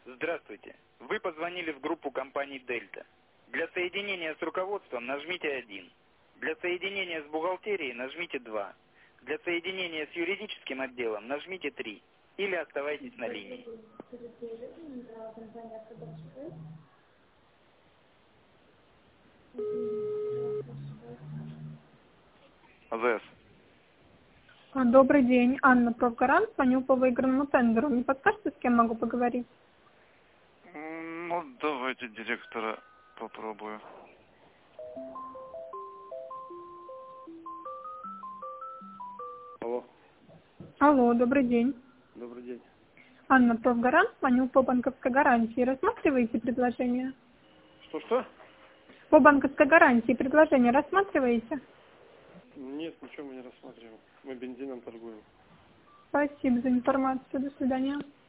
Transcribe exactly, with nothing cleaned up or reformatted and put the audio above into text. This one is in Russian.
Здравствуйте. Вы позвонили в группу компании «Дельта». Для соединения с руководством нажмите один. Для соединения с бухгалтерией нажмите два. Для соединения с юридическим отделом нажмите три. Или оставайтесь на линии. АЗС. Добрый день. Анна Профгарант. Звоню по выигранному тендеру. Не подскажете, с кем могу поговорить? Ну, давайте директора попробую. Алло. Алло, добрый день. Добрый день. Анна Профгарант. Звоню по банковской гарантии. Рассматриваете предложение? Что-что? По банковской гарантии предложение рассматриваете? Нет, ничего мы не рассматриваем. Мы бензином торгуем. Спасибо за информацию. До свидания.